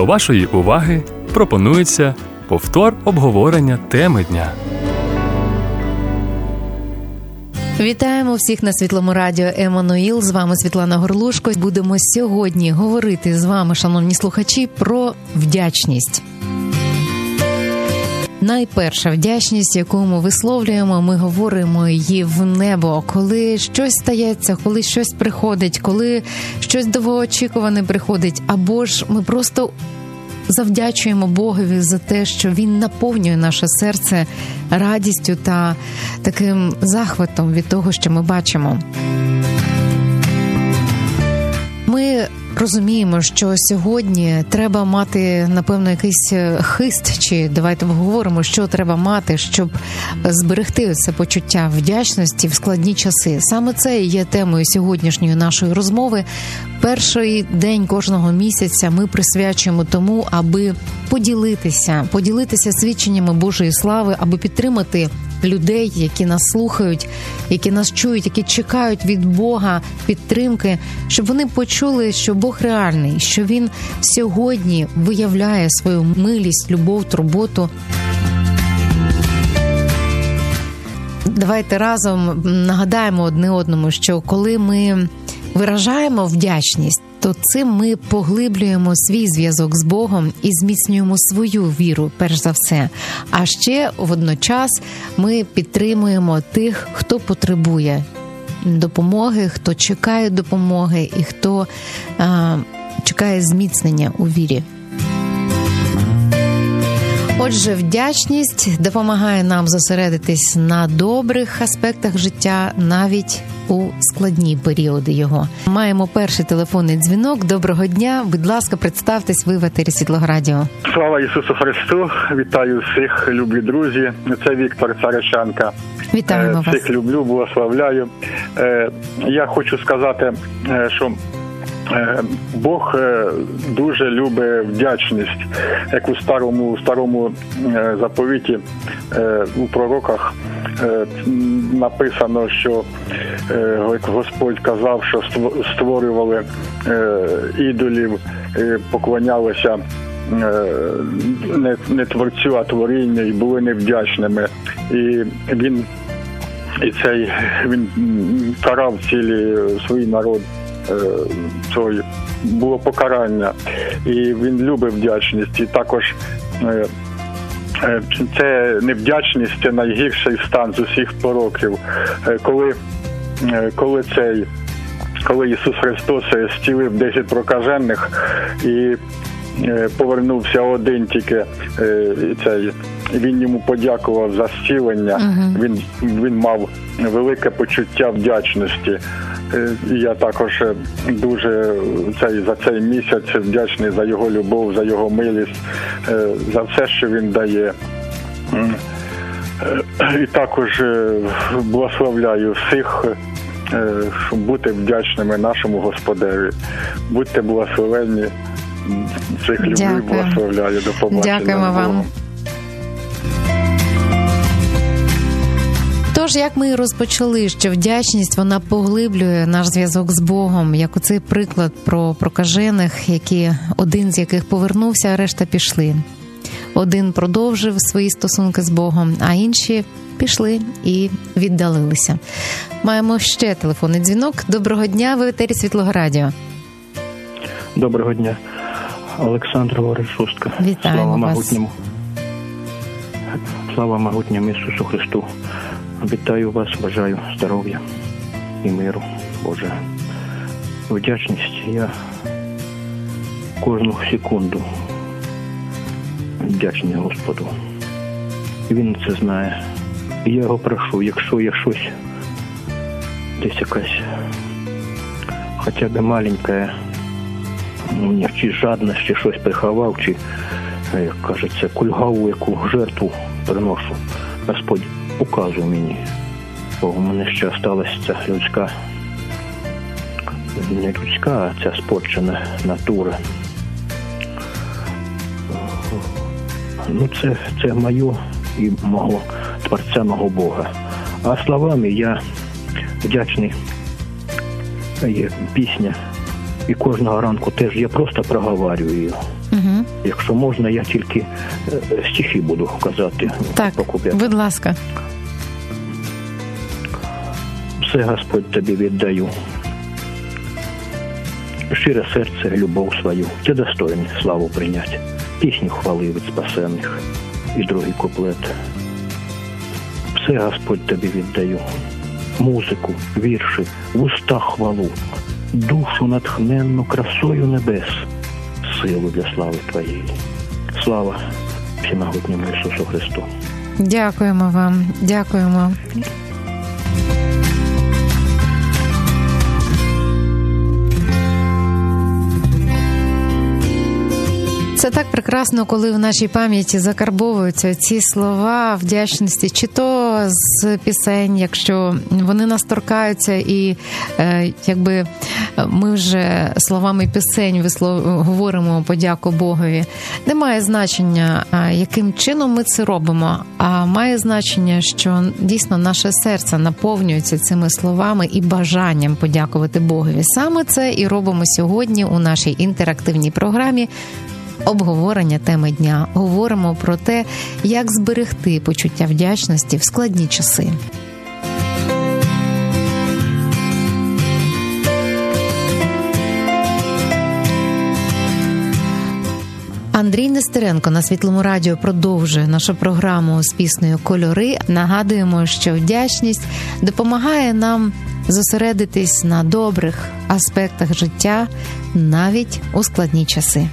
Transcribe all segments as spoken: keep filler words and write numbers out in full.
До вашої уваги пропонується повтор обговорення теми дня. Вітаємо всіх на Світлому радіо Еммануїл. З вами Світлана Горлушко. Будемо сьогодні говорити з вами, шановні слухачі, про вдячність. Найперша вдячність, яку ми висловлюємо, ми говоримо її в небо. Коли щось стається, коли щось приходить, коли щось довгоочікуване приходить, або ж ми просто завдячуємо Богові за те, що Він наповнює наше серце радістю та таким захватом від того, що ми бачимо. Ми розуміємо, що сьогодні треба мати, напевно, якийсь хист, чи давайте поговоримо, що треба мати, щоб зберегти це почуття вдячності в складні часи. Саме це і є темою сьогоднішньої нашої розмови. Перший день кожного місяця ми присвячуємо тому, аби поділитися, поділитися свідченнями Божої слави, аби підтримати людей, які нас слухають, які нас чують, які чекають від Бога підтримки, щоб вони почули, що Бог реальний, що Він сьогодні виявляє свою милість, любов, турботу. Давайте разом нагадаємо одне одному, що коли ми виражаємо вдячність, то цим ми поглиблюємо свій зв'язок з Богом і зміцнюємо свою віру, перш за все. А ще водночас ми підтримуємо тих, хто потребує допомоги, хто чекає допомоги і хто а, чекає зміцнення у вірі. Отже, вдячність допомагає нам зосередитись на добрих аспектах життя, навіть у складні періоди його. Маємо перший телефонний дзвінок. Доброго дня. Будь ласка, представтесь, ви в етері Світлого радіо. Слава Ісусу Христу. Вітаю всіх, любі друзі. Це Віктор Царичанка. Вітаємо вас. Всіх люблю, благословляю. Я хочу сказати, що Бог дуже любить вдячність, як у старому, старому заповіті, у пророках написано, що Господь казав, що створювали ідолів, поклонялися не, не творцю, а творінню, і були невдячними. І він, і цей, він карав цілий свій народ. Цього було покарання, і він любить вдячність. І також це невдячність, це найгірший стан з усіх пороків. Коли, коли цей, коли Ісус Христос зцілив десять прокажених і повернувся один тільки, цей, він йому подякував за зцілення, uh-huh. він, він мав велике почуття вдячності. Я також дуже цей, за цей місяць вдячний за його любов, за його милість, за все, що він дає. І також благословляю всіх, щоб бути вдячними нашому Господеві. Будьте благословенні, всіх люблю, благословляю. До побачення. Дякуємо вам. Тож, як ми і розпочали, що вдячність, вона поглиблює наш зв'язок з Богом, як оцей приклад про прокажених, які, один з яких повернувся, а решта пішли. Один продовжив свої стосунки з Богом, а інші пішли і віддалилися. Маємо ще телефонний дзвінок. Доброго дня, ви в етері Світлого радіо. Доброго дня. Олександр говорить, Шустка. Вітаємо Слава вас. Могутньому. Слава Могутньому Ісусу Христу. Вітаю вас, бажаю здоров'я і миру, Боже. Вдячність я кожну секунду вдячний Господу. Він це знає. І я його прошу, якщо є щось, десь якась хоча б маленька, ну, чи жадність, чи щось приховав, чи, як кажеться, кульгаву яку жертву приношу, Господь указує мені, бо у мене ще залишилася ця людська, не людська, а ця спорчена натура. Ну, це, це моє і мого Творця, мого Бога. А словами я вдячний. Є пісня, і кожного ранку теж я просто проговорюю її. Угу. Якщо можна, я тільки стихи буду казати. Так, будь ласка. Все, Господь, тобі віддаю. Щире серце, любов свою. Ти достойний славу прийняти. Пісню хвали від спасенних. І другий куплет. Все, Господь, тобі віддаю. Музику, вірші, в устах хвалу. Душу натхненну красою небес. Силу для слави Твоєї. Слава всемогутньому Ісусу Христу. Дякуємо вам. Дякуємо. Це так прекрасно, коли в нашій пам'яті закарбовуються ці слова вдячності, чи то з пісень, якщо вони нас торкаються, і е, якби ми вже словами пісень вислов... говоримо подяку Богові. Не має значення, яким чином ми це робимо, а має значення, що дійсно наше серце наповнюється цими словами і бажанням подякувати Богові. Саме це і робимо сьогодні у нашій інтерактивній програмі обговорення теми дня. Говоримо про те, як зберегти почуття вдячності в складні часи. Андрій Нестеренко на Світлому радіо продовжує нашу програму з піснею «Кольори». Нагадуємо, що вдячність допомагає нам зосередитись на добрих аспектах життя навіть у складні часи.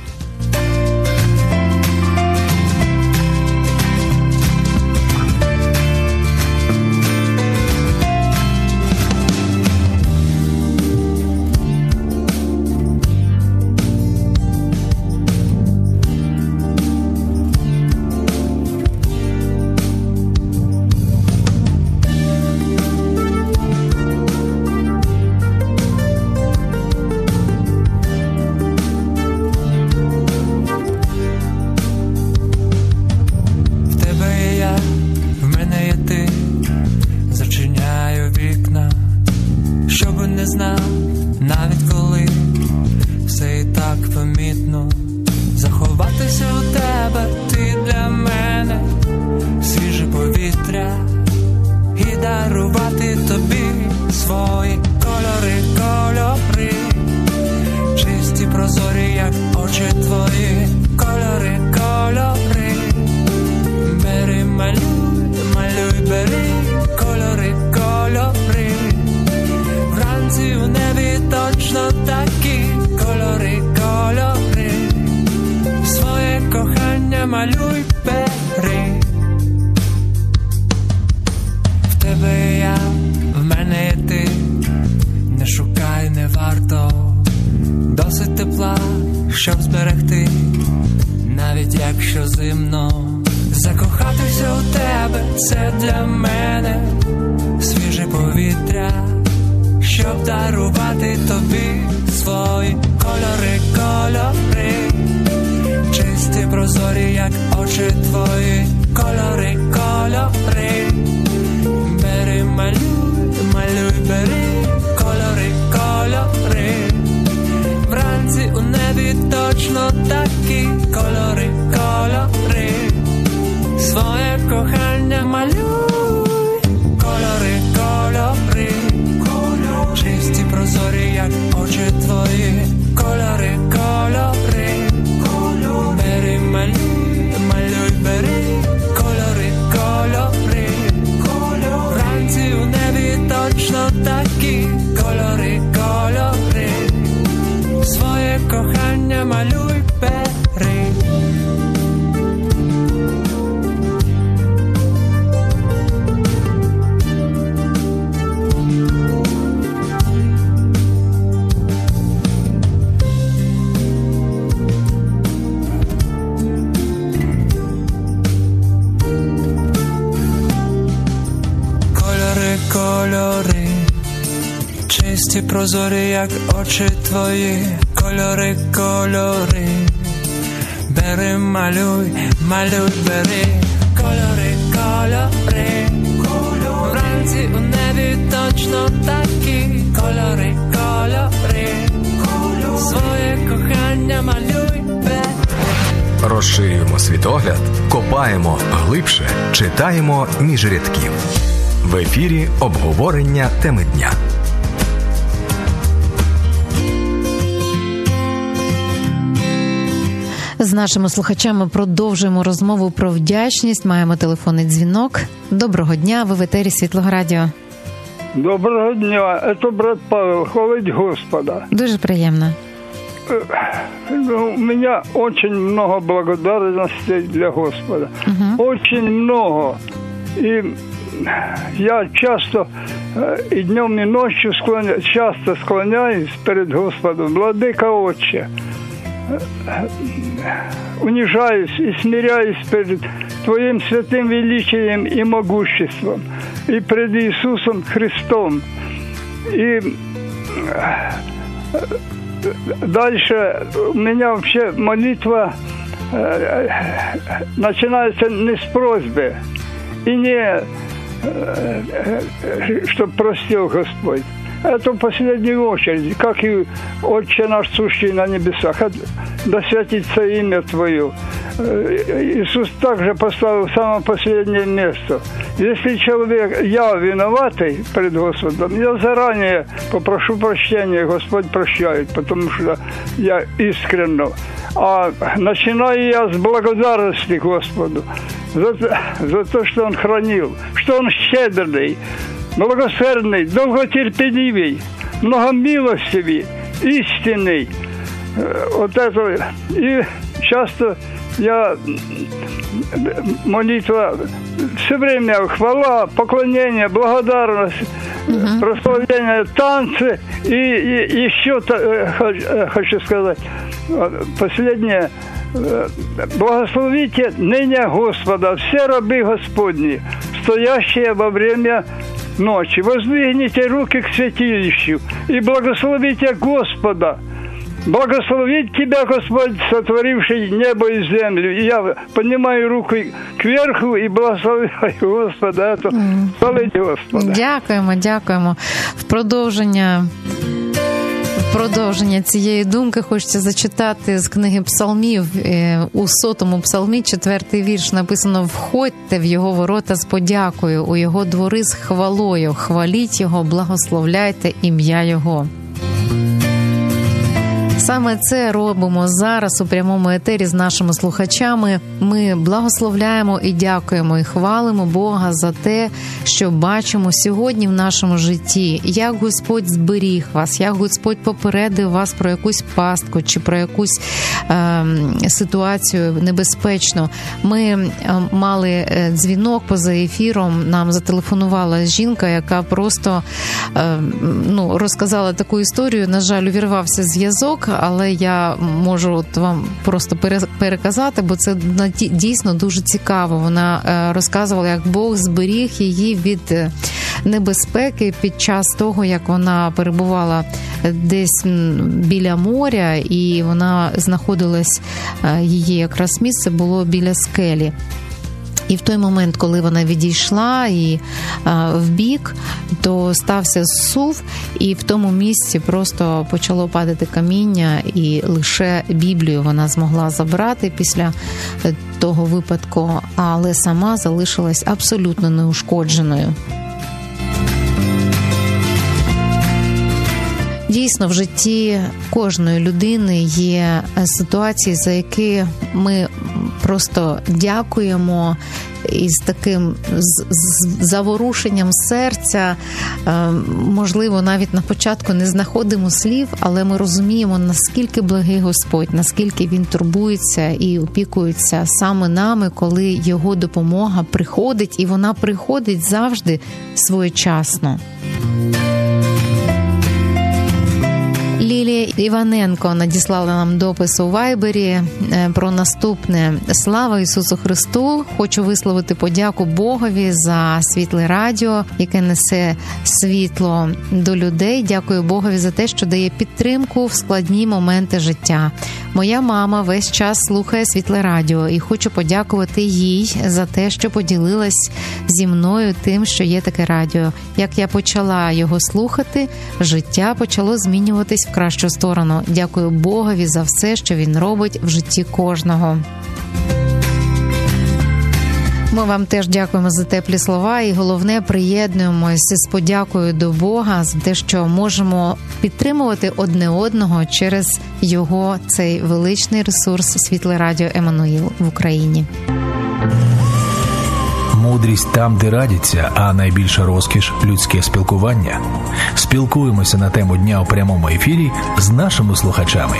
Щоб зберегти, навіть якщо зимно, закохатися у тебе – це для мене свіже повітря, щоб дарувати тобі свої кольори, кольори, чисті прозорі, як очі твої, кольори, кольори, бери, малюй, малюй, бери, кольори, кольори. Вранці у небі точно такі кольори, кольори, своє кохання малюй, кольори, кольори, чисті прозорі, як очі твої, кольори, кольори, бери, малюй, малюй, бери, кольори, кольори, вранці у небі точно такі кольори, кольори, своє кохання малюй, бери. Кольори, кольори, чисті прозорі, як очі твої, кольори, кольори, бери, малюй, малюй, бери, кольори, кольори, вранці у небі точно такі кольори, кольори, своє кохання малюй, бери. Розширюємо світогляд, копаємо глибше, читаємо між рядків. В ефірі обговорення теми дня. З нашими слухачами продовжуємо розмову про вдячність. Маємо телефонний дзвінок. Доброго дня, ви в етері Світлого Радіо. Доброго дня, це брат Павел, хвалить Господа. Дуже приємно. Ну, у меня очень много благодарностей для Господа. Угу. Очень много. И я часто и днем, и ночью склоня... часто склоняюсь перед Господом. Владыка Отче, унижаюсь и смиряюсь перед Твоим святым величием и могуществом, и пред Иисусом Христом. И дальше у меня вообще молитва э, начинается не с просьбы и не э, э, чтобы простил Господь. Это в последнюю очередь, как и Отче наш, сущий на небесах, да святится имя Твое. Иисус также поставил в самое последнее место. Если человек, я виноватый перед Господом, я заранее попрошу прощения, Господь прощает, потому что я искренне. А начинаю я с благодарности Господу за, за то, что Он хранил, что Он щедрый, благосердный, долготерпеливый, многомилостивый, истинный. Вот это. И часто я молитва все время хвала, поклонение, благодарность, uh-huh. прославление, танцы. И, и еще хочу сказать, последнее. Благословите ныне Господа все рабы Господни, стоящие во время ночи. Воздвигните руки к святилищу и благословите Господа. Благословит тебя, Господь, сотворивший небо и землю. И я поднимаю руку кверху и благословляю Господа. Это славить Господа. Дякуємо, дякуємо. В продовження... В продовження цієї думки хочеться зачитати з книги Псалмів. У сотому псалмі, четвертий вірш, написано: «Входьте в його ворота з подякою, у його двори з хвалою, хваліть його, благословляйте ім'я його». Саме це робимо зараз у прямому етері з нашими слухачами. Ми благословляємо і дякуємо, і хвалимо Бога за те, що бачимо сьогодні в нашому житті, як Господь зберіг вас, як Господь попередив вас про якусь пастку чи про якусь е, ситуацію небезпечну. Ми е, мали дзвінок поза ефіром, нам зателефонувала жінка, яка просто е, ну, розказала таку історію. На жаль, увірвався зв'язок, але я можу от вам просто переказати, бо це дійсно дуже цікаво. Вона розказувала, як Бог зберіг її від небезпеки під час того, як вона перебувала десь біля моря, і вона знаходилась, її якраз місце було біля скелі. І в той момент, коли вона відійшла і а, вбік, то стався зсув, і в тому місці просто почало падати каміння, і лише Біблію вона змогла забрати після того випадку, але сама залишилась абсолютно неушкодженою. Дійсно, в житті кожної людини є ситуації, за які ми просто дякуємо із таким заворушенням серця. Можливо, навіть на початку не знаходимо слів, але ми розуміємо, наскільки благий Господь, наскільки Він турбується і опікується саме нами, коли Його допомога приходить, і вона приходить завжди своєчасно. Лілія Іваненко надіслала нам допис у Вайбері про наступне. Слава Ісусу Христу! Хочу висловити подяку Богові за світле радіо, яке несе світло до людей. Дякую Богові за те, що дає підтримку в складні моменти життя. Моя мама весь час слухає світле радіо, і хочу подякувати їй за те, що поділилась зі мною тим, що є таке радіо. Як я почала його слухати, життя почало змінюватись в кращу сторону. Дякую Богові за все, що Він робить в житті кожного. Ми вам теж дякуємо за теплі слова і, головне, приєднуємося з подякою до Бога за те, що можемо підтримувати одне одного через його цей величний ресурс Світле Радіо Еммануїл в Україні. Мудрість там, де радяться, а найбільша розкіш – людське спілкування. Спілкуємося на тему дня у прямому ефірі з нашими слухачами.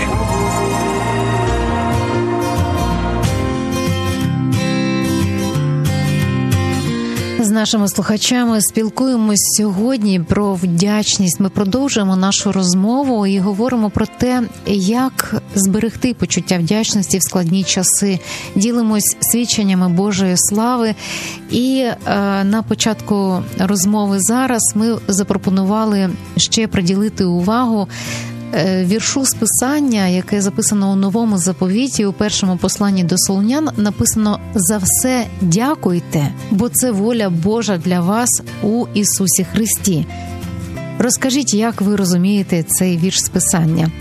З нашими слухачами спілкуємось сьогодні про вдячність. Ми продовжуємо нашу розмову і говоримо про те, як зберегти почуття вдячності в складні часи. Ділимось свідченнями Божої слави. І е, на початку розмови зараз ми запропонували ще приділити увагу віршу з Писання, яке записано у Новому Заповіті, у першому посланні до Солунян, написано «За все дякуйте, бо це воля Божа для вас у Ісусі Христі». Розкажіть, як ви розумієте цей вірш з Писання?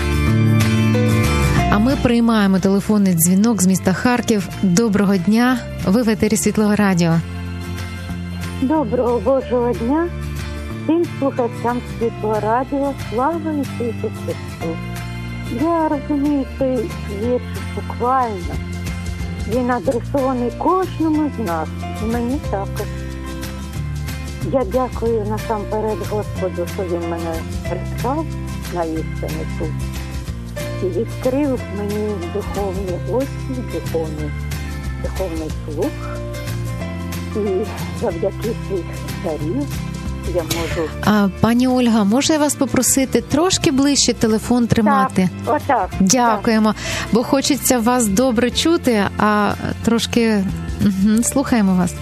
А ми приймаємо телефонний дзвінок з міста Харків. Доброго дня, ви в етері Світлого Радіо. Доброго Божого дня всім слухачам Світлого Радіо. Слава Ісусу Христу! Я розумію цей вірш буквально. Він адресований кожному з нас, і мені також. Я дякую насамперед Господу, що Він мене привчав на істинний путь і відкрив мені духовні очі, духовний, духовний слух. І завдяки цих дарів я можу... А, пані Ольга, може я вас попросити трошки ближче телефон тримати? Так, отак. Дякуємо, так. Бо хочеться вас добре чути, а трошки угу, слухаємо вас.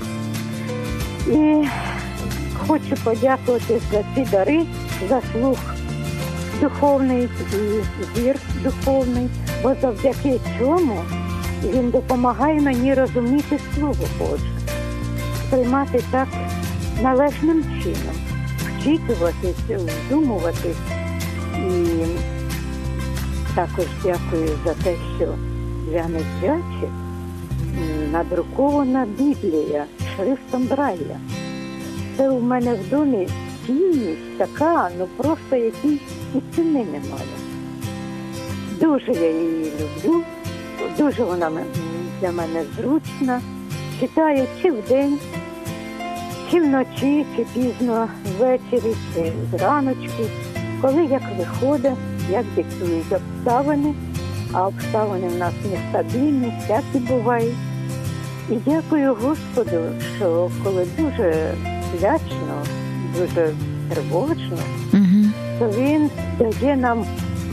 І хочу подякувати за ці дари, за слух духовний і зір духовний, бо завдяки цьому він допомагає мені розуміти Слово Боже, сприймати так належним чином, вчитуватись, вдумуватись. І також дякую за те, що для незрячих надрукована Біблія шрифтом Брайля. Це у мене в домі цінність така, ну просто якій і ціни немає. Дуже я її люблю, дуже вона для мене зручна. Читаю чи вдень, чи вночі, чи пізно ввечері, чи зраночку, коли як виходить, як диктують обставини, а обставини в нас нестабільні, всякі бувають. І дякую Господу, що коли дуже лячно, дуже тривожно, mm-hmm. то Він дає нам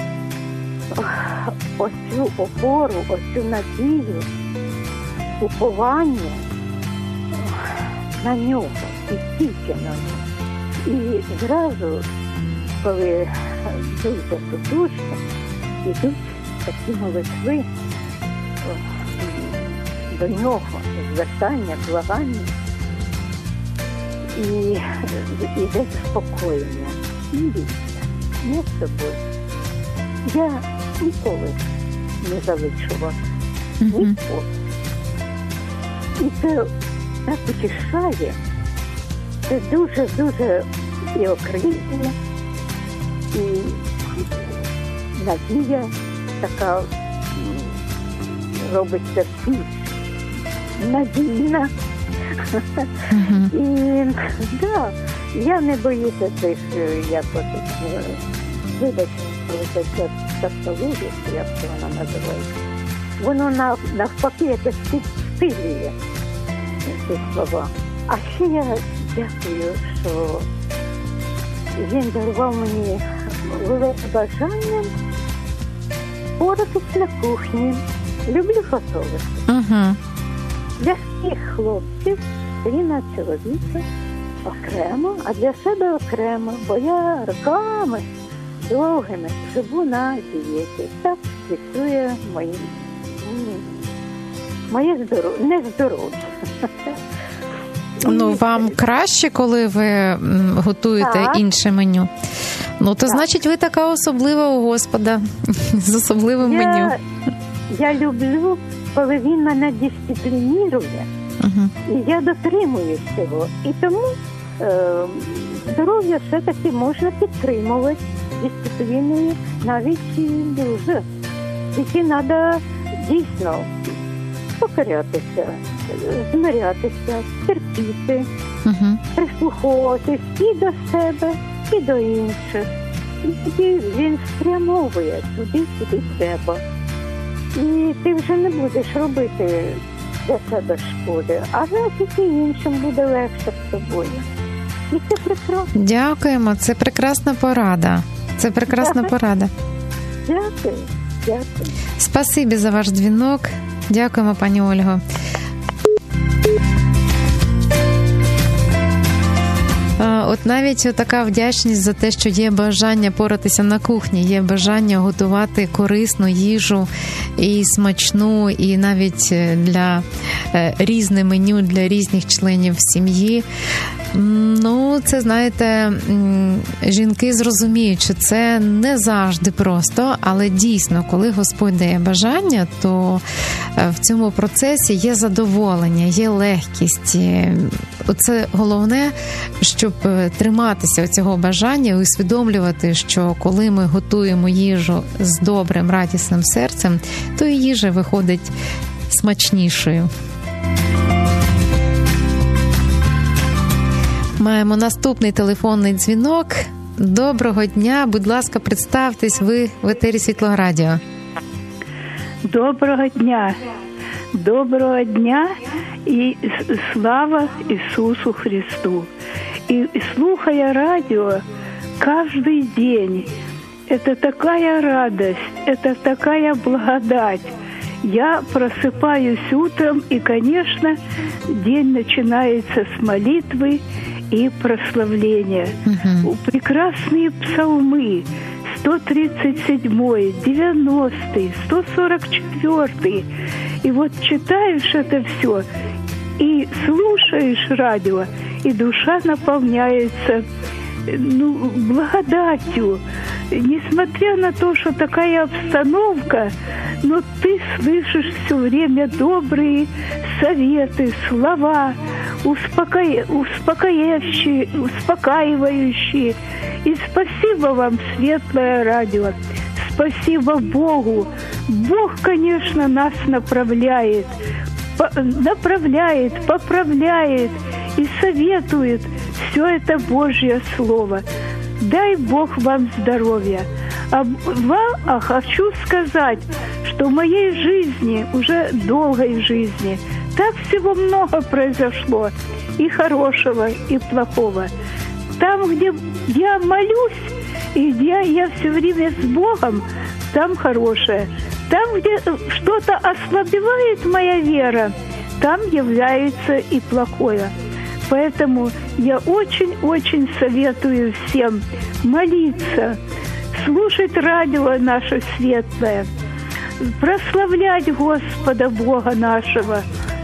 оцю опору, оцю надію, уповання на нього і тільки на нього. І зразу, коли дуже потужно, йдуть такі молитви до нього, звертання, благання, і йде заспокоєння. Не бійся, не з тобою. Я ніколи не залишу вас. Mm-hmm. Ніколи. І це так утішає, це дуже-дуже і окрилює, і надія така робиться більш надійна. Mm-hmm. І да, я не боюся цих, як от, вибачте, це тавтологія, як це вона називається. Воно навпаки якось підсилює ці слова. А ще я дякую, що він дарував мені велике бажання поратись на кухні. Люблю готувати. Uh-huh. Для всіх хлопців, сина, чоловіка окремо, а для себе окремо, бо я роками довгими живу на дієті. Так диктує мої, моє здоров'я, не здоров'я. Ну, вам краще, коли ви готуєте так. інше меню? Ну, то так. значить, ви така особлива у Господа, з особливим я, меню. Я люблю, коли він мене дисциплінує, угу. Угу. І я дотримуюсь цього. І тому е, здоров'я все-таки можна підтримувати дисципліною, навіть і дуже. Тільки треба дійсно покорятися, змирятися, терпіти, угу. прислуховуватись і до себе, і до інших. І тоді він спрямовує туди, куди треба. І ти вже не будеш робити для себе шкоди, а значить і іншим буде легше з тобою. І це прекрасно. Дякуємо, це прекрасна порада. Це прекрасна Так. порада. Дякую, дякую. Спасибі за ваш дзвінок. Дякуємо, пані Ольго. От навіть така вдячність за те, що є бажання поратися на кухні, є бажання готувати корисну їжу і смачну, і навіть для різне меню для різних членів сім'ї. Ну, це, знаєте, жінки зрозуміють, що це не завжди просто, але дійсно, коли Господь дає бажання, то в цьому процесі є задоволення, є легкість. Оце головне, щоб триматися цього бажання і усвідомлювати, що коли ми готуємо їжу з добрим, радісним серцем, то і їжа виходить смачнішою. Маємо наступний телефонний дзвінок. Доброго дня, будь ласка, представтесь, ви в етері Світлого Радіо. Доброго дня. Доброго дня і слава Ісусу Христу. И слухая радио каждый день, это такая радость, это такая благодать. Я просыпаюсь утром, и, конечно, день начинается с молитвы и прославления. Uh-huh. Прекрасные псалмы, сто тридцать седьмой, девяностый, сто сорок четвёртый. И вот читаешь это все и слушаешь радио, и душа наполняется, ну, благодатью. Несмотря на то, что такая обстановка, но ты слышишь все время добрые советы, слова, успока... успокаивающие, успокаивающие. И спасибо вам, Светлое Радио. Спасибо Богу. Бог, конечно, нас направляет, по... направляет, поправляет и советует. Все это Божье Слово. Дай Бог вам здоровья. А вам а хочу сказать, что в моей жизни, уже долгой жизни, так всего много произошло, и хорошего, и плохого. Там, где я молюсь, и где я все время с Богом, там хорошее. Там, где что-то ослабевает моя вера, там является и плохое. Поэтому я очень-очень советую всем молиться, слушать радио наше светлое, прославлять Господа Бога нашего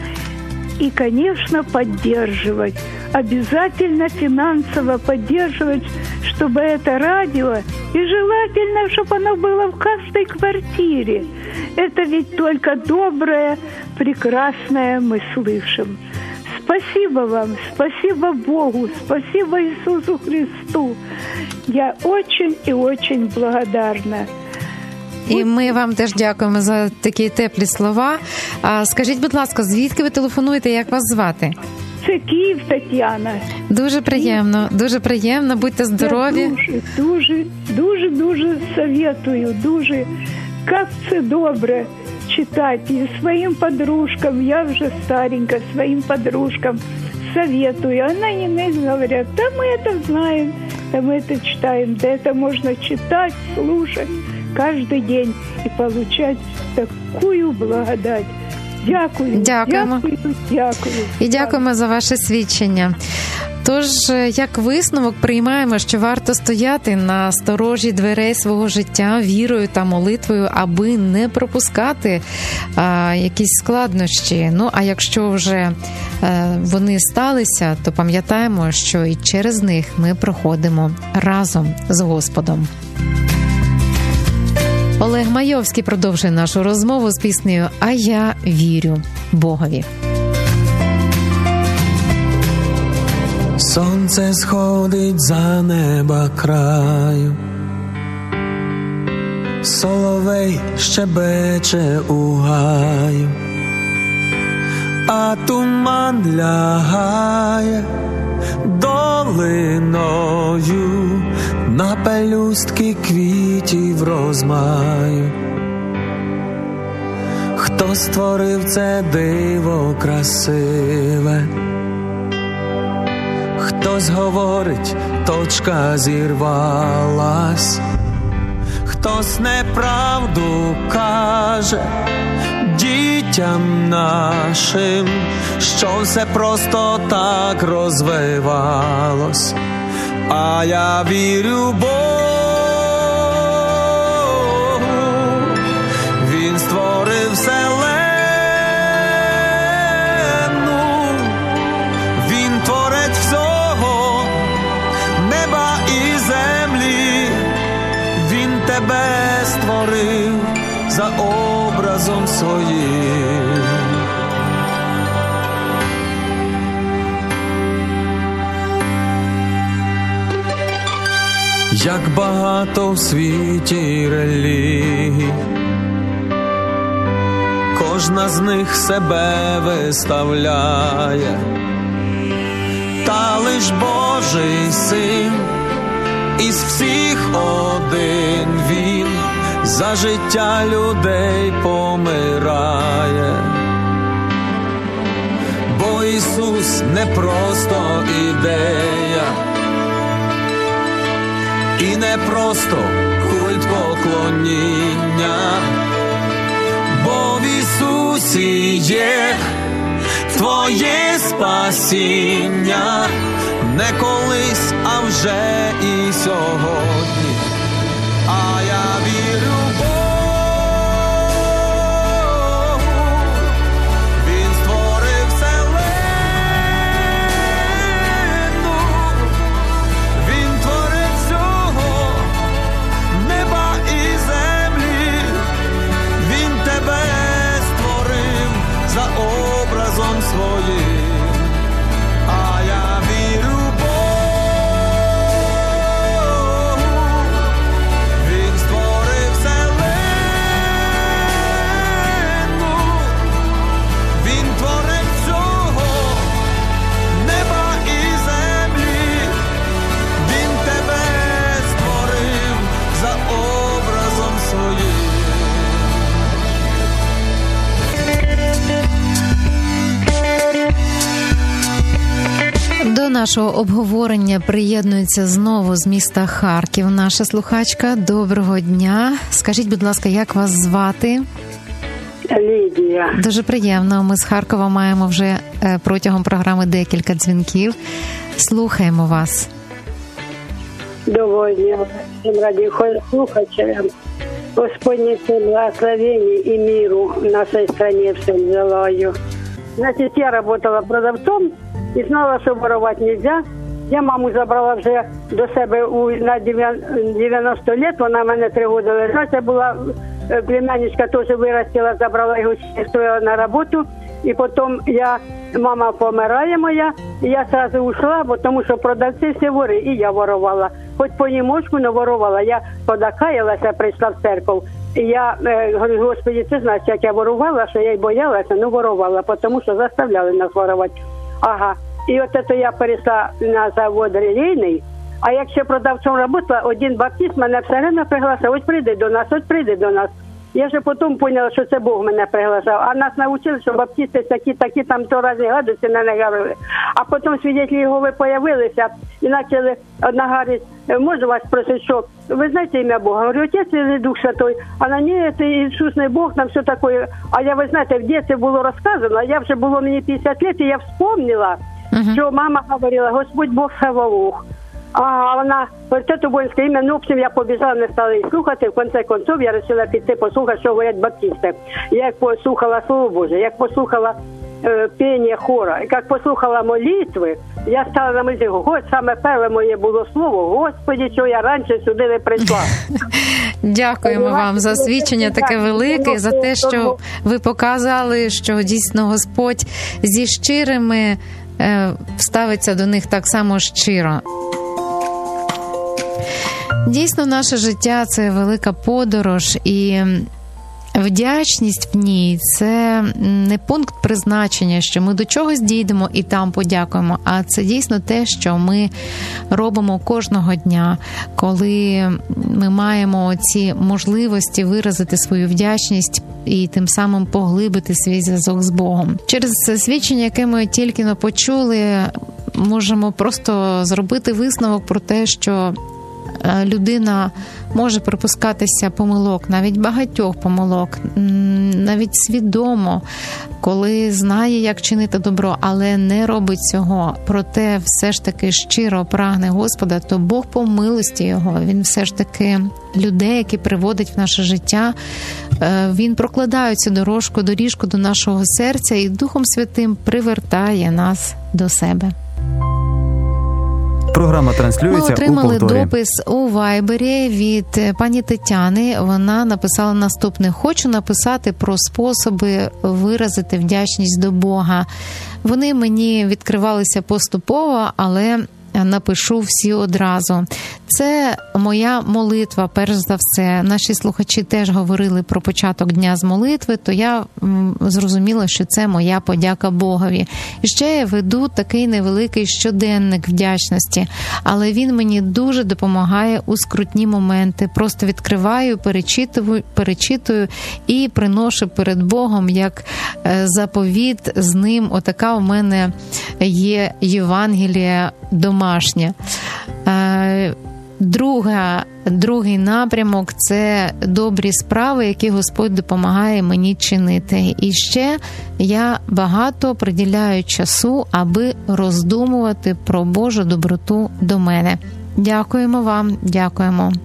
и, конечно, поддерживать. Обязательно финансово поддерживать, чтобы это радио, и желательно, чтобы оно было в каждой квартире. Это ведь только доброе, прекрасное мы слышим. Спасибо вам, спасибо Богу, спасибо Иисусу Христу. Я очень и очень благодарна. І ми вам теж дякуємо за такі теплі слова. А скажіть, будь ласка, звідки ви телефонуєте, як вас звати? Це Київ, Тетяна. Дуже приємно, дуже приємно, будьте здорові. Я дуже, дуже, дуже, дуже советую, дуже, як це добре читать. И своим подружкам, я уже старенькая, своим подружкам советую. Она им говорят, да мы это знаем, да мы это читаем, да это можно читать, слушать каждый день и получать такую благодать. Дякую, дякуємо. дякую, дякую. І дякуємо за ваше свідчення. Тож, як висновок, приймаємо, що варто стояти на сторожі дверей свого життя вірою та молитвою, аби не пропускати а, якісь складнощі. Ну, а якщо вже а, вони сталися, то пам'ятаємо, що і через них ми проходимо разом з Господом. Олег Майовський продовжує нашу розмову з піснею «А я вірю Богові». Сонце сходить за неба краю, соловей щебече у гаю, а туман лягає долиною на пелюстки квітів розмаю. Хто створив це диво красиве? Хтось говорить, точка зірвалась, хтось неправду каже дітям нашим, що все просто так розвивалось. А я вірю Богу, Він створив вселенну, Він творець всього, неба і землі, Він тебе створив за образом своїм. Як багато в світі релігій, кожна з них себе виставляє, та лиш Божий Син із всіх один Він за життя людей помирає. Бо Ісус не просто ідея, і не просто культ поклоніння, бо в Ісусі є твоє спасіння, не колись, а вже і сьогодні. А я вірю Богу, Він створив вселенну, Він творець всього, неба і землі, Він тебе створив за образом своїм. А я вірю Богу, Він створив вселенну, Він творець всього, неба і землі, Він тебе створив за образом своїм. До нашого обговорення приєднується знову з міста Харків наша слухачка. Доброго дня. Скажіть, будь ласка, як вас звати? Лідія. Дуже приємно. Ми з Харкова маємо вже протягом програми декілька дзвінків. Слухаємо вас. Доброго дня. Всім раді слухачам. Господне благословения и миру нашей стране всем желаю. Значит, я работала продавцом и знала, что воровать нельзя. Я маму забрала вже до себе у, на дев'яносто лет, вона в мене три роки лежала. Це була племянничка, теж виростила, забрала його, строила на роботу. І потім я, мама помирає моя, і я одразу ушла, бо тому що продавці всі вори, і я ворувала. Хоч понемножку, но ворувала. Я подокаялася, прийшла в церкву. І я е, говорю, Господи, ти знаєш, як я ворувала, що я й боялася, ну ворувала, тому що заставляли нас ворувати. Ага. І от це я перейшла на завод релійний, а якщо продавцом працювала, один баптист мене все время приглашав, ось прийди до нас, ось прийди до нас. Я вже потім поняла, що це Бог мене приглашав. А нас навчили, що баптисти такі, такі там то разні гадості на не говорили. А потім свідетелі Єгови появилися і почали, одна говорить, можу вас спросити, що ви знаєте ім'я Бога? Говорю, Отець і Дух Святой. А на ній це Ісус не Бог, там все таке. А я, ви знаєте, в дитинстві було розказано, а я вже було мені п'ятдесят років, і я вспомнила, uh-huh. що мама говорила, Господь Бог Саваоф. А вона, говорить, це воїнське ім'я, ну, в общем, я побіжала, не стала її слухати, в кінці кінців я вирішила піти послухати, що говорять баптисти. Я як послухала Слово Боже, як послухала е, піння хора, як послухала молитви, я стала на молитві, Господь, саме перше моє було слово, Господи, що я раніше сюди не прийшла. Дякуємо вам за свідчення таке велике, за те, що ви показали, що дійсно Господь зі щирими ставиться до них так само щиро. Дійсно, наше життя – це велика подорож, і вдячність в ній – це не пункт призначення, що ми до чогось дійдемо і там подякуємо, а це дійсно те, що ми робимо кожного дня, коли ми маємо ці можливості виразити свою вдячність і тим самим поглибити свій зв'язок з Богом. Через свідчення, яке ми тільки почули, можемо просто зробити висновок про те, що людина може припускатися помилок, навіть багатьох помилок, навіть свідомо, коли знає, як чинити добро, але не робить цього, проте все ж таки щиро прагне Господа, то Бог по милості Його, Він все ж таки людей, які приводить в наше життя, Він прокладає цю дорожку, доріжку до нашого серця і Духом Святим привертає нас до себе. Програма транслюється Ми отримали у повторі. допис у Вайбері від пані Тетяни. Вона написала наступне. Хочу написати про способи виразити вдячність до Бога. Вони мені відкривалися поступово, але напишу всі одразу. Це моя молитва, перш за все. Наші слухачі теж говорили про початок дня з молитви, то я м, зрозуміла, що це моя подяка Богові. І ще я веду такий невеликий щоденник вдячності, але він мені дуже допомагає у скрутні моменти. Просто відкриваю, перечитую, перечитую і приношу перед Богом як заповіт з ним. Отака у мене є Євангелія домашня. Друга, другий напрямок – це добрі справи, які Господь допомагає мені чинити. І ще я багато приділяю часу, аби роздумувати про Божу доброту до мене. Дякуємо вам, дякуємо.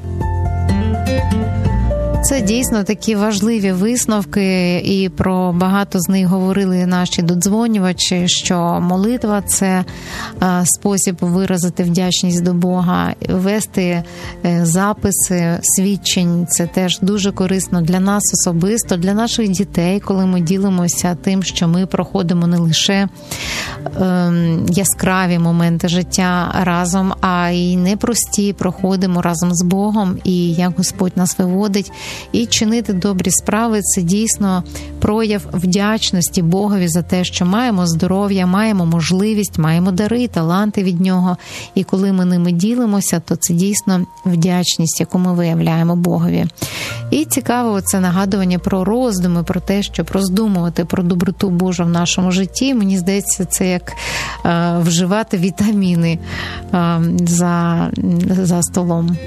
Це дійсно такі важливі висновки, і про багато з них говорили наші додзвонювачі, що молитва – це спосіб виразити вдячність до Бога, вести записи свідчень – це теж дуже корисно для нас особисто, для наших дітей, коли ми ділимося тим, що ми проходимо не лише яскраві моменти життя разом, а й непрості проходимо разом з Богом, і як Господь нас виводить. І чинити добрі справи – це дійсно прояв вдячності Богові за те, що маємо здоров'я, маємо можливість, маємо дари, таланти від Нього. І коли ми ними ділимося, то це дійсно вдячність, яку ми виявляємо Богові. І цікаво це нагадування про роздуми, про те, щоб роздумувати про доброту Божу в нашому житті. Мені здається, це як е, вживати вітаміни е, за, за столом.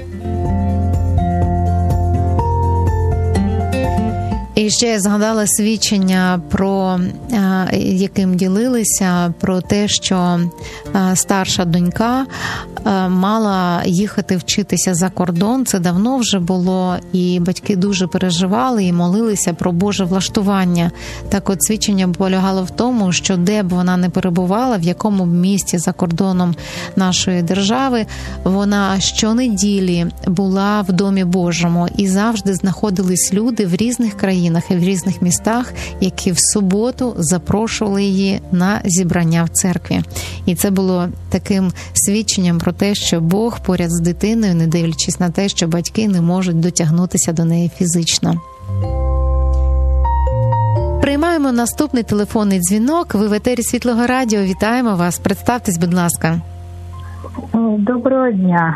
І ще я згадала свідчення, про яким ділилися, про те, що старша донька мала їхати вчитися за кордон. Це давно вже було, і батьки дуже переживали і молилися про Боже влаштування. Так от свідчення полягало в тому, що де б вона не перебувала, в якому б місті за кордоном нашої держави, вона щонеділі була в Домі Божому, і завжди знаходились люди в різних країнах і в різних містах, які в суботу запрошували її на зібрання в церкві. І це було таким свідченням про те, що Бог поряд з дитиною, не дивлячись на те, що батьки не можуть дотягнутися до неї фізично. Приймаємо наступний телефонний дзвінок. Ви в етері Світлого Радіо. Вітаємо вас. Представтесь, будь ласка. Доброго дня.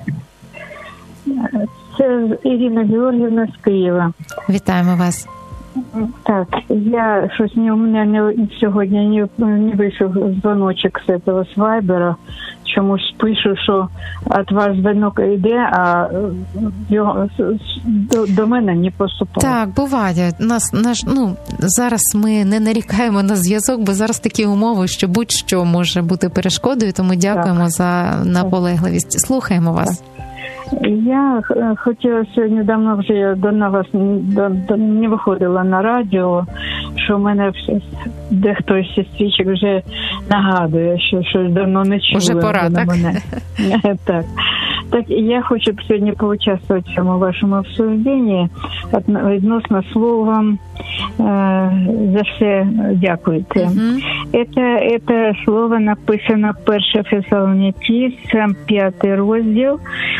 Це Ірина Георгіївна з Києва. Вітаємо вас. Так, я щось не у мене не сьогодні не, не вийшов дзвоночок з цього з Вайбера. Чомусь пишу, що від вас дзвінок йде, а його, до, до мене не поступає. Так, буває. Нас, наш, ну, зараз ми не нарікаємо на зв'язок, бо зараз такі умови, що будь-що може бути перешкодою, тому дякуємо так. за наполегливість. Слухаємо вас. Так. Я хотіла сьогодні, давно вже я до на вас до, до, не виходила на радіо, що в мене дехто із сестричок вже нагадує, що щось давно не чули. Уже пора, так? Мене. Так. Так, я хочу сьогодні поучаствувати в цьому вашому обсужденні відносно словом. За все дякуйте. Uh-huh. Это, это слово написано перше Фесалоникійцям, п'ятий розділ,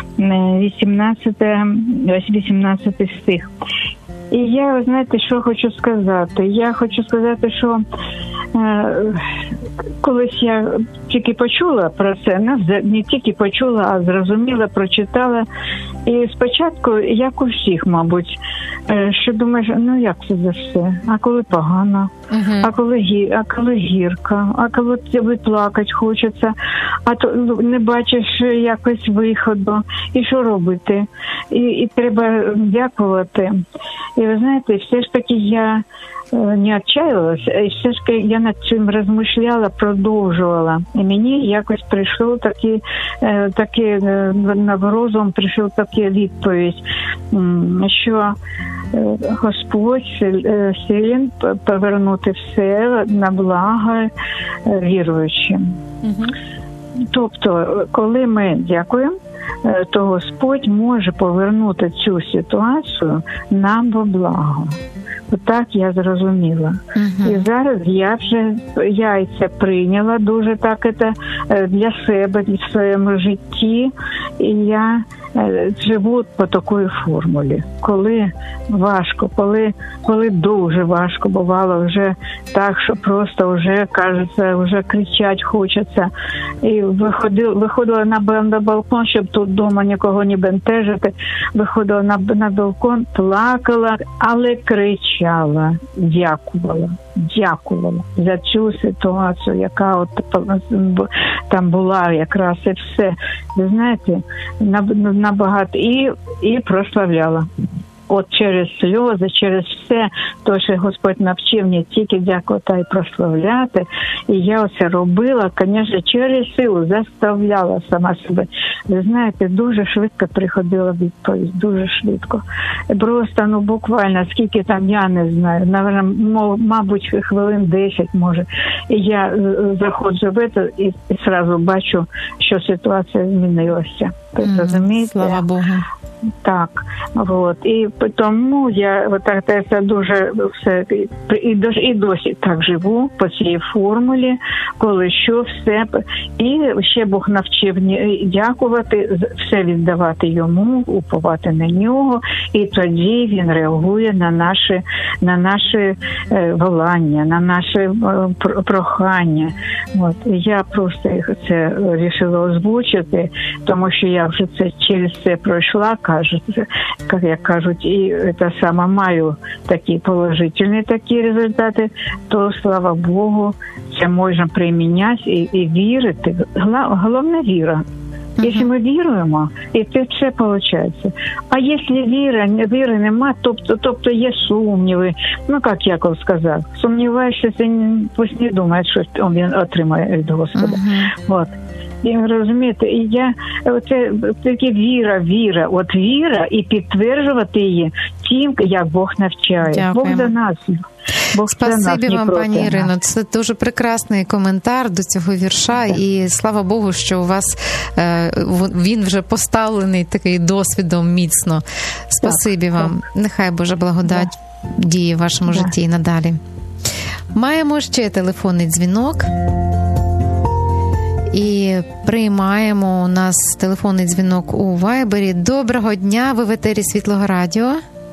вісімнадцятий стих. І я, ви знаєте, що хочу сказати? Я хочу сказати, що е, колись я тільки почула про це, не, не тільки почула, а зрозуміла, прочитала. І спочатку, як у всіх, мабуть, е, що думаєш, ну як це за все? А коли погано? Uh-huh. А коли гі, а коли гірко? А коли тобі плакати хочеться? А то ну, не бачиш якось виходу? І що робити? І, і треба дякувати. І ви знаєте, все ж таки я не отчаялась, і все ж таки я над цим розмишляла, продовжувала. І мені якось прийшов такий, такий на розум прийшов такий відповідь, що Господь силен повернути все на благо віруючим. Угу. Тобто, коли ми дякуємо, то Господь може повернути цю ситуацію нам во благо. Так я зрозуміла. Uh-huh. І зараз я вже я це прийняла дуже так це для себе, в своєму житті. І я живу по такій формулі. Коли важко, коли, коли дуже важко, бувало вже так, що просто вже, кажеться, вже кричать хочеться. І виходила, виходила на, на балкон, щоб тут вдома нікого не бентежити. Виходила на, на балкон, плакала, але кричала, дякувала. Дякувала за цю ситуацію, яка от там була якраз і все. Ви знаєте, набагато і, і прославляла. От через сльози, через все, то, що Господь навчив не тільки дякувати, а й прославляти. І я оце робила, звісно, через силу, заставляла сама себе. Ви знаєте, дуже швидко приходила відповідь, дуже швидко. Просто, ну, буквально, скільки там, я не знаю, наверное, мабуть, хвилин десять, може. І я заходжу в це і, і одразу бачу, що ситуація змінилася. Mm, розумієте? Слава Богу. Так, от. І тому я отак це дуже все і досі, і досі так живу по цій формулі, коли що все. І ще Бог навчив дякувати, все віддавати йому, уповати на нього, і тоді він реагує на наші, на наші волання, на наші прохання. От. Я просто це вирішила озвучити, тому що я вже це через це пройшла, кажуть, як кажуть, і це саме маю такі положительні такі результати, то, слава Богу, це можна приміняти і, і вірити. Головне віра. Uh-huh. Якщо ми віруємо, і це все виходить. А якщо віра, віри нема, тобто, тобто є сумніви, ну, як Яков сказав, сумніваєшся, пусть не думає, що він отримає від Господа. Uh-huh. От. І розумієте, і я оце таке віра, віра, от віра і підтверджувати її тим, як Бог навчає. Дякуємо. Бог за нас. Бог Спасибі вам, пані Ірино. Це дуже прекрасний коментар до цього вірша. І слава Богу, що у вас е, він вже поставлений такий досвідом міцно. Спасибі так, вам. Так. Нехай Божа благодать так. діє в вашому так. житті і надалі. Маємо ще телефонний дзвінок. І приймаємо у нас телефонний дзвінок у Вайбері. Доброго дня, ви в етері Світлого Радіо.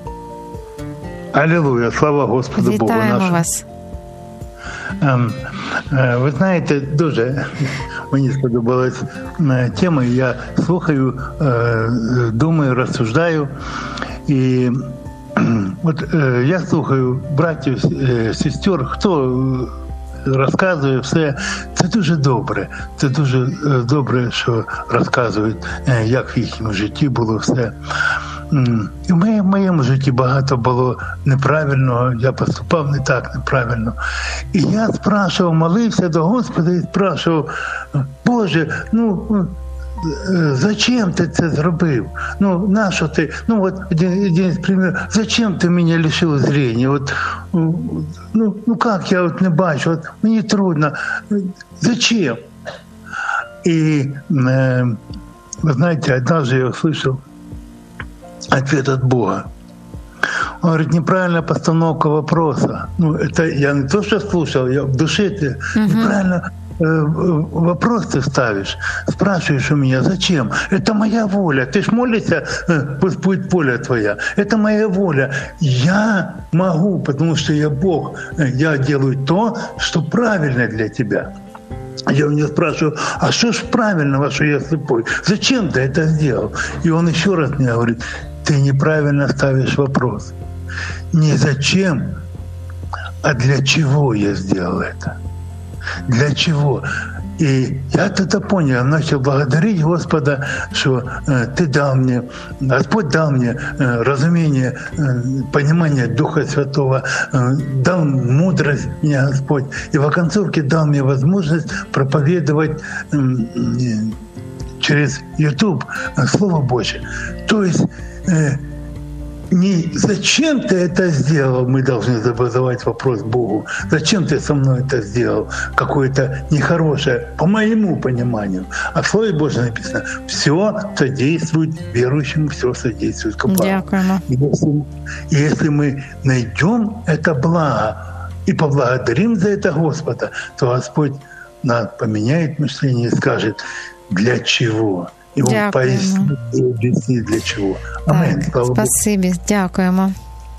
Алілуя, слава Господу Богу нашому. Вітаємо вас. Ем, е, ви знаєте, дуже мені сподобалась тема. Я слухаю, е, думаю, розсуждаю. І от е, я слухаю братів, е, сестер, хто розказує все. Це дуже добре. Це дуже добре, що розказують, як в їхньому житті було все. І в моєму, в моєму житті багато було неправильного, я поступав не так неправильно. І я спрашував, молився до Господа і спрашував, Боже, ну, зачем ти це зробив? Ну, нащо ти? Ну, от один, один примір. Зачем ти мене лишив зріння? От, ну, ну, як я от не бачу? От мені трудно. Зачем? І, э, вы знаете, однажды я услышал ответ от Бога. Он говорит, неправильная постановка вопроса. Ну, это я не то, что слушал, я в душе ты угу. неправильно э, вопрос ты ставишь. Спрашиваешь у меня, зачем? Это моя воля. Ты ж молишься, э, пусть будет воля твоя. Это моя воля. Я могу, потому что я Бог. Я делаю то, что правильно для тебя. Я у него спрашиваю, а что ж правильного, что я слепой? Зачем ты это сделал? И он еще раз мне говорит, ты неправильно ставишь вопрос. Не зачем, а для чего я сделал это? Для чего? И я тогда понял, я начал благодарить Господа, что э, Ты дал мне, Господь дал мне э, разумение, э, понимание Духа Святого, э, дал мудрость мне Господь, и в оконцовке дал мне возможность проповедовать э, э, через YouTube э, Слово Божье. То есть э, не зачем ты это сделал, мы должны задавать вопрос Богу. Зачем ты со мной это сделал? Какое-то нехорошее, по моему пониманию. А в Слове Божьем написано, все содействует верующим, все содействует к благу. И если, если мы найдем это благо и поблагодарим за это Господа, то Господь нас поменяет мышление и скажет, для чего? І він пояснить і об'яснить для чого. Амен. Так, спасибі, дякуємо.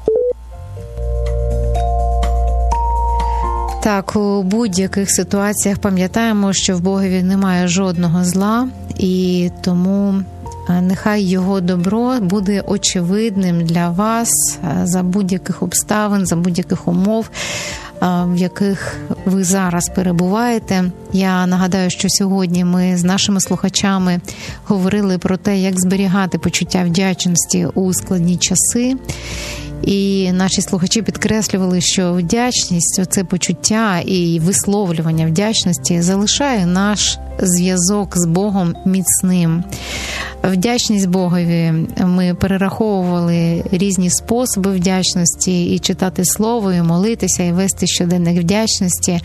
Так, у будь-яких ситуаціях пам'ятаємо, що в Богові немає жодного зла, і тому нехай Його добро буде очевидним для вас за будь-яких обставин, за будь-яких умов, в яких ви зараз перебуваєте. Я нагадаю, що сьогодні ми з нашими слухачами говорили про те, як зберігати почуття вдячності у складні часи. І наші слухачі підкреслювали, що вдячність, оце почуття і висловлювання вдячності залишає наш зв'язок з Богом міцним. Вдячність Богові ми перераховували різні способи вдячності, і читати слово, і молитися, і вести щоденник вдячності.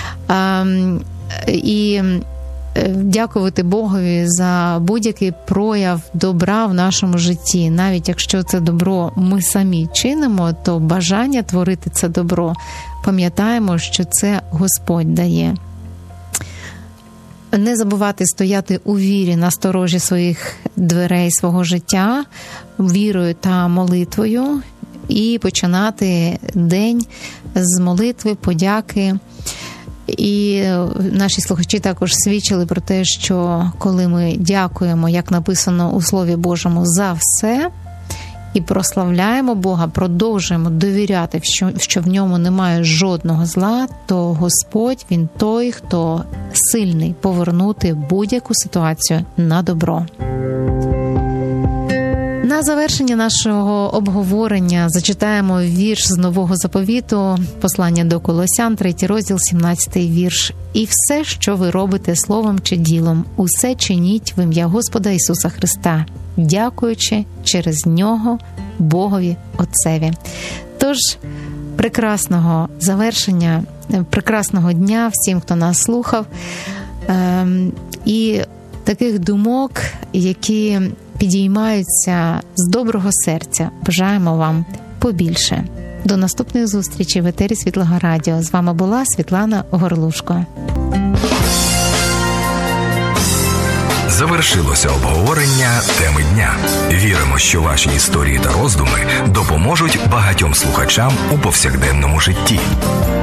І дякувати Богові за будь-який прояв добра в нашому житті. Навіть якщо це добро ми самі чинимо, то бажання творити це добро, пам'ятаємо, що це Господь дає. Не забувати стояти у вірі на сторожі своїх дверей, свого життя, вірою та молитвою, і починати день з молитви, подяки. І наші слухачі також свідчили про те, що коли ми дякуємо, як написано у Слові Божому, за все, і прославляємо Бога, продовжуємо довіряти, що, що в ньому немає жодного зла, то Господь, Він той, хто сильний повернути будь-яку ситуацію на добро. На завершення нашого обговорення зачитаємо вірш з Нового Заповіту, послання до Колосян, третій розділ, сімнадцятий вірш. «І все, що ви робите словом чи ділом, усе чиніть в ім'я Господа Ісуса Христа, дякуючи через Нього Богові Отцеві». Тож, прекрасного завершення, прекрасного дня всім, хто нас слухав, і таких думок, які підіймаються з доброго серця. Бажаємо вам побільше. До наступних зустрічей в етері Світлого Радіо. З вами була Світлана Горлушко. Завершилося обговорення теми дня. Віримо, що ваші історії та роздуми допоможуть багатьом слухачам у повсякденному житті.